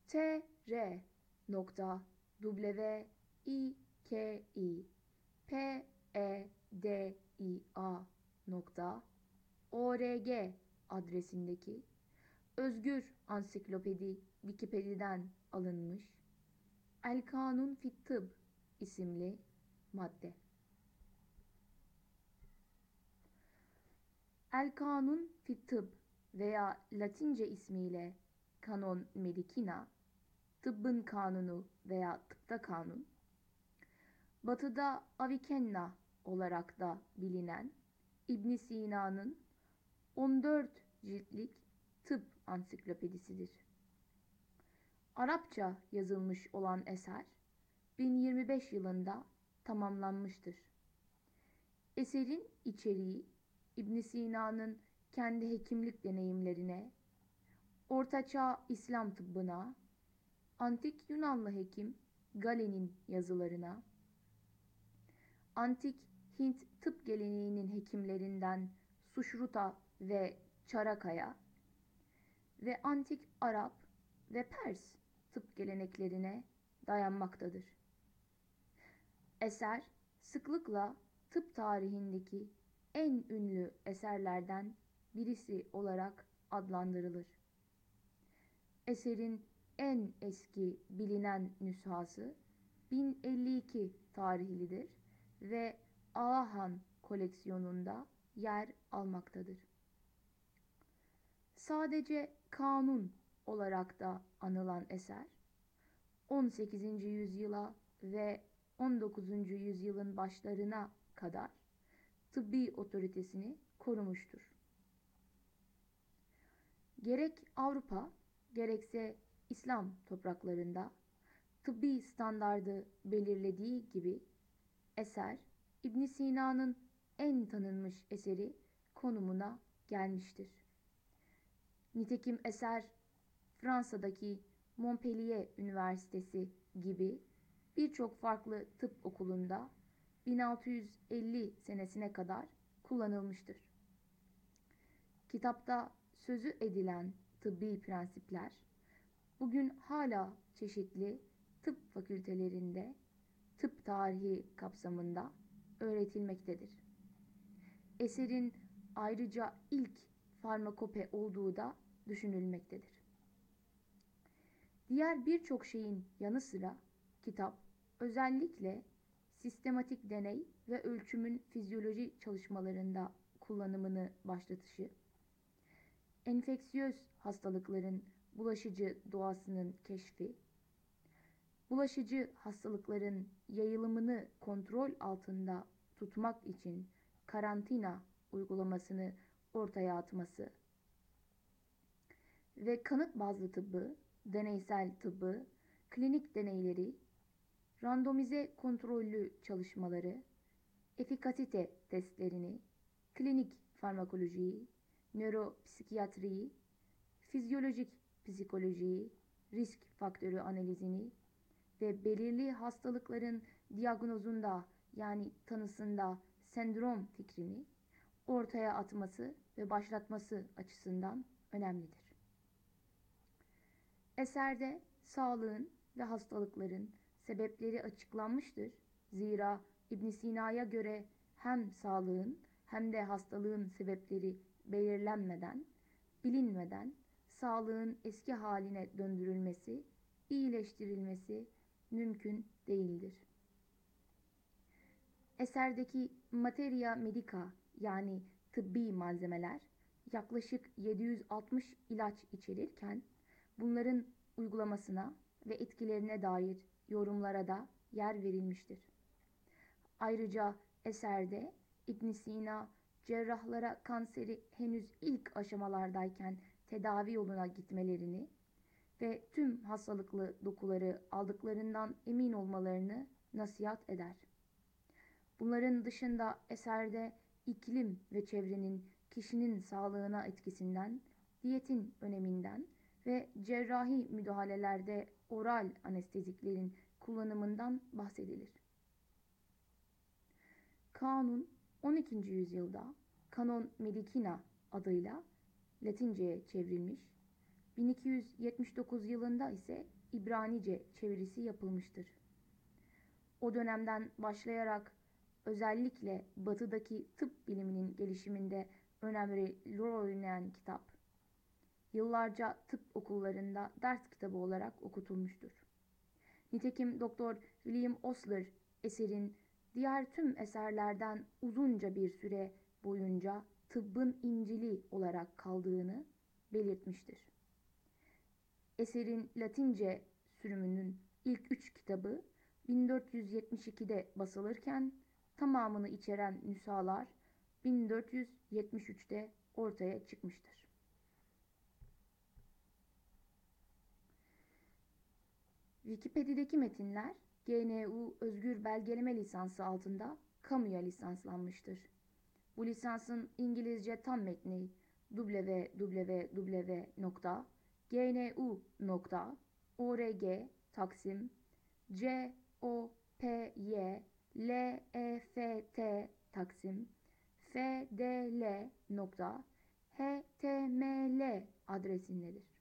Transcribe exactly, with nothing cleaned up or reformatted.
T R nokta W I K I P E D I A nokta org adresindeki Özgür Ansiklopedi Wikipedia'dan alınmış El Kanun fit Tıbb isimli madde. El Kanun fit Tıbb veya Latince ismiyle Canon Medicina, tıbbın kanunu veya tıpta kanun, Batı'da Avicenna olarak da bilinen İbn Sina'nın on dört ciltlik tıp ansiklopedisidir. Arapça yazılmış olan eser bin yirmi beş yılında tamamlanmıştır. Eserin içeriği İbn Sina'nın kendi hekimlik deneyimlerine, Ortaçağ İslam tıbbına, Antik Yunanlı hekim Galen'in yazılarına, Antik Hint tıp geleneğinin hekimlerinden Sushruta ve Charaka'ya ve Antik Arap ve Pers tıp geleneklerine dayanmaktadır. Eser sıklıkla tıp tarihindeki en ünlü eserlerden birisi olarak adlandırılır. Eserin en eski bilinen nüshası bin elli iki tarihlidir ve Ağahan koleksiyonunda yer almaktadır. Sadece kanun olarak da anılan eser, on sekizinci yüzyıla ve on dokuzuncu yüzyılın başlarına kadar tıbbi otoritesini korumuştur. Gerek Avrupa, gerekse İslam topraklarında tıbbi standardı belirlediği gibi eser, İbn Sina'nın en tanınmış eseri konumuna gelmiştir. Nitekim eser, Fransa'daki Montpellier Üniversitesi gibi birçok farklı tıp okulunda bin altı yüz elli senesine kadar kullanılmıştır. Kitapta sözü edilen tıbbi prensipler, bugün hala çeşitli tıp fakültelerinde tıp tarihi kapsamında öğretilmektedir. Eserin ayrıca ilk farmakope olduğu da düşünülmektedir. Diğer birçok şeyin yanı sıra kitap özellikle sistematik deney ve ölçümün fizyoloji çalışmalarında kullanımını başlatışı, enfeksiyöz hastalıkların bulaşıcı doğasının keşfi, bulaşıcı hastalıkların yayılımını kontrol altında tutmak için karantina uygulamasını ortaya atması ve kanıt bazlı tıbbı, deneysel tıbbı, klinik deneyleri, randomize kontrollü çalışmaları, efikasite testlerini, klinik farmakolojiyi, nöropsikiyatriyi, fizyolojik psikolojiyi, risk faktörü analizini ve belirli hastalıkların diagnozunda yani tanısında sendrom fikrini ortaya atması ve başlatması açısından önemlidir. Eserde sağlığın ve hastalıkların sebepleri açıklanmıştır. Zira İbn Sina'ya göre hem sağlığın hem de hastalığın sebepleri belirlenmeden, bilinmeden sağlığın eski haline döndürülmesi, iyileştirilmesi mümkün değildir. Eserdeki materia medica yani tıbbi malzemeler yaklaşık yedi yüz altmış ilaç içerirken bunların uygulamasına ve etkilerine dair yorumlara da yer verilmiştir. Ayrıca eserde İbn Sina cerrahlara kanseri henüz ilk aşamalardayken tedavi yoluna gitmelerini ve tüm hastalıklı dokuları aldıklarından emin olmalarını nasihat eder. Bunların dışında eserde iklim ve çevrenin kişinin sağlığına etkisinden, diyetin öneminden ve cerrahi müdahalelerde oral anesteziklerin kullanımından bahsedilir. Kanun on ikinci yüzyılda Canon Medicina adıyla Latinceye çevrilmiş, bin iki yüz yetmiş dokuz yılında ise İbranice çevirisi yapılmıştır. O dönemden başlayarak özellikle batıdaki tıp biliminin gelişiminde önemli rol oynayan kitap, yıllarca tıp okullarında ders kitabı olarak okutulmuştur. Nitekim Doktor William Osler eserin diğer tüm eserlerden uzunca bir süre boyunca tıbbın İncil'i olarak kaldığını belirtmiştir. Eserin Latince sürümünün ilk üç kitabı bin dört yüz yetmiş ikide basılırken tamamını içeren nüshalar bin dört yüz yetmiş üçte ortaya çıkmıştır. Wikipedia'daki metinler G N U Özgür Belgeleme Lisansı altında kamuya lisanslanmıştır. Bu lisansın İngilizce tam metni double-u double-u double-u nokta g n u nokta org taksim c o p y l e f t taksim f d l nokta h t m l adresindedir.